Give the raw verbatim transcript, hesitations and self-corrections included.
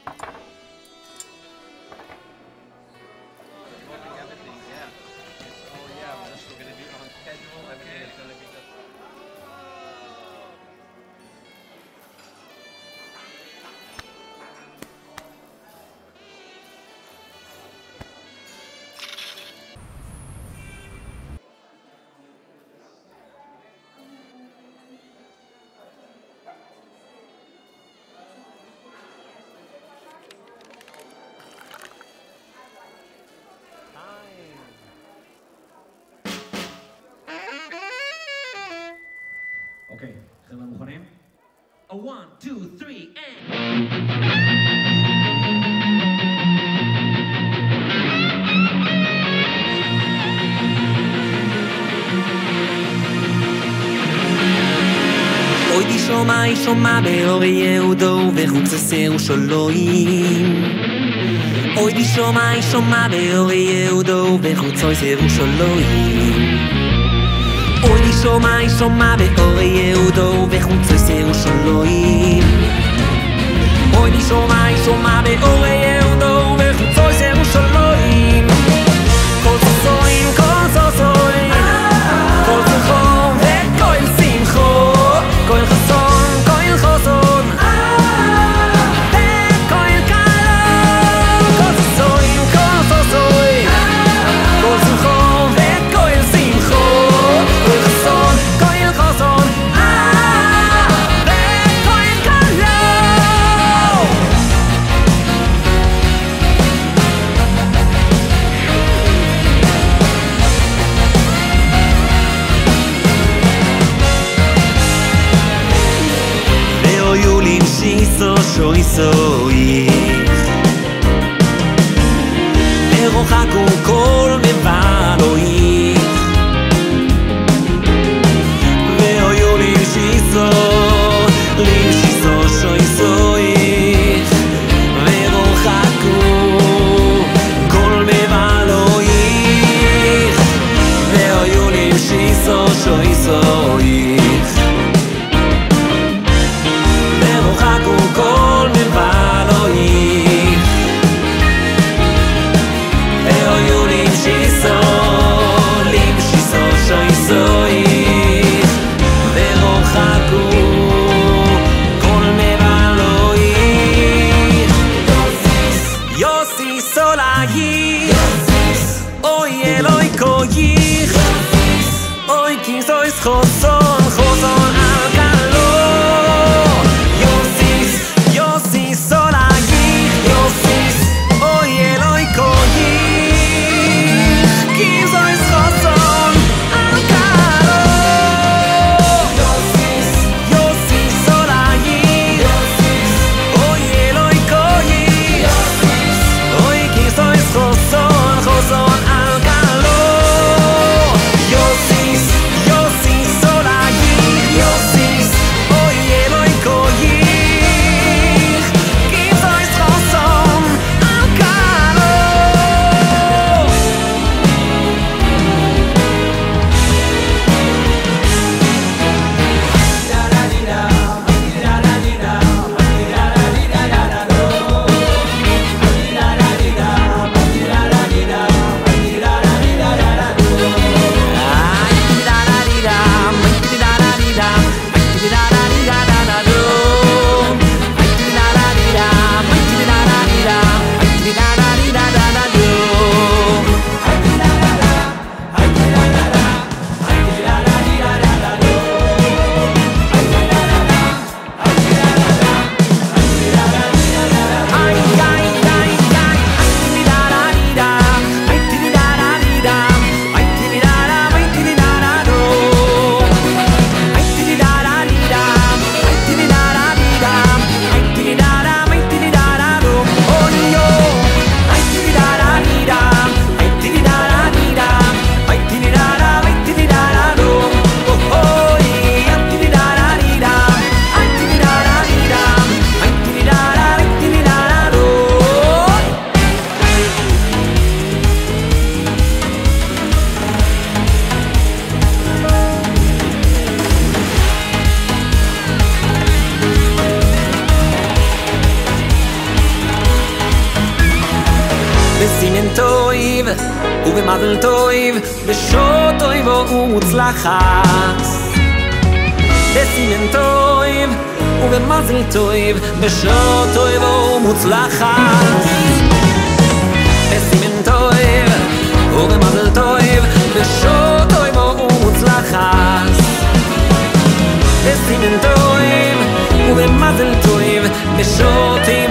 אוקיי, חבר'ה מוכנים? A one, two, three, and... אוי די שומע, אי שומע באור יהודו וחוץ הסר ושלואים אוי די שומע, אי שומע באור יהודו וחוץ הסר ושלואים אוי די שומע, אי שומע באור יהודו וחוץ הסר ושלואים אוי די שומע, אי שומע באור יהודו וחוץ הסר ושלואים כל סוסואים, כל סוסואים כל זכור וכל שמחו כל חסון, כל חסון וכל קלון כל סוסואים, כל סוסואים כל זכור וכל שמחו כל חסון, כל חסון וכל קלון ואויולים שיסו שוי סויך ורוחקו כל מבלויך ואויולים שיסו לים שיסו שוי סויך ורוחקו כל מבלויך ואויולים שיסו שוי סויך ורוחקו כל מבלויך ואויולים שיסו בסימן טויב ובמזל טויב בשעות טויב ומוצלחת בסימן טויב ובמזל טויב בשעות טויב ומוצלחת בסימן טויב ובמזל טויב בשעות טויב ומוצלחת בסימן טויב ובמזל טויב בשעות טויב